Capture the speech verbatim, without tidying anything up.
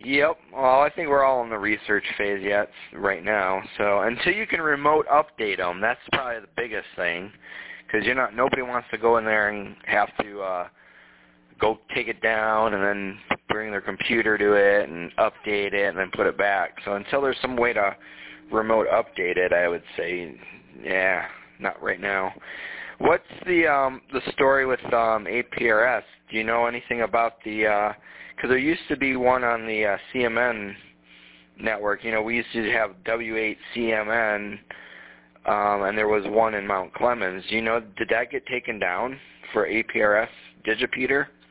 Yep. Well, I think we're all in the research phase yet right now. So until you can remote update them, that's probably the biggest thing, because you're not. Nobody wants to go in there and have to uh, go take it down and then bring their computer to it and update it and then put it back. So until there's some way to remote update it, I would say, yeah, not right now. What's the um, the story with um, A P R S? Do you know anything about the? Uh, Because there used to be one on the uh, C M N network. You know, we used to have W eight C M N, um, and there was one in Mount Clemens. Do you know, did that get taken down for A P R S Digipeater?